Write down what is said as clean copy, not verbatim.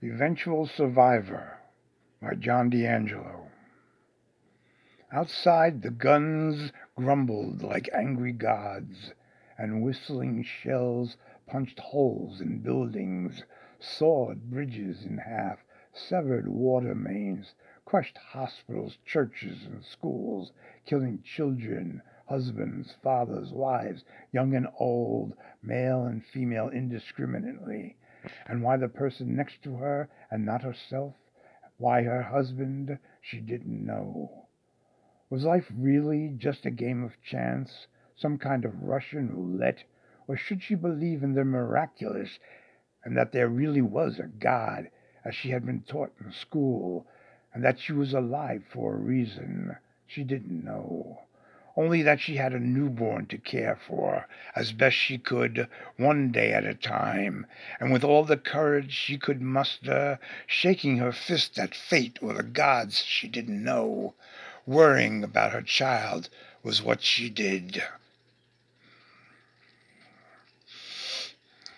Eventual Survivor by John D'Angelo. Outside the guns grumbled like angry gods, and whistling shells punched holes in buildings, sawed bridges in half, severed water mains, crushed hospitals, churches, and schools, killing children, husbands, fathers, wives, young and old, male and female indiscriminately. And why the person next to her and not herself? Why her husband? She didn't know. Was life really just a game of chance, some kind of Russian roulette, or should she believe in the miraculous and that there really was a God, as she had been taught in school, and that she was alive for a reason? She didn't know. Only that she had a newborn to care for, as best she could, one day at a time, and with all the courage she could muster, shaking her fist at fate or the gods she didn't know. Worrying about her child was what she did.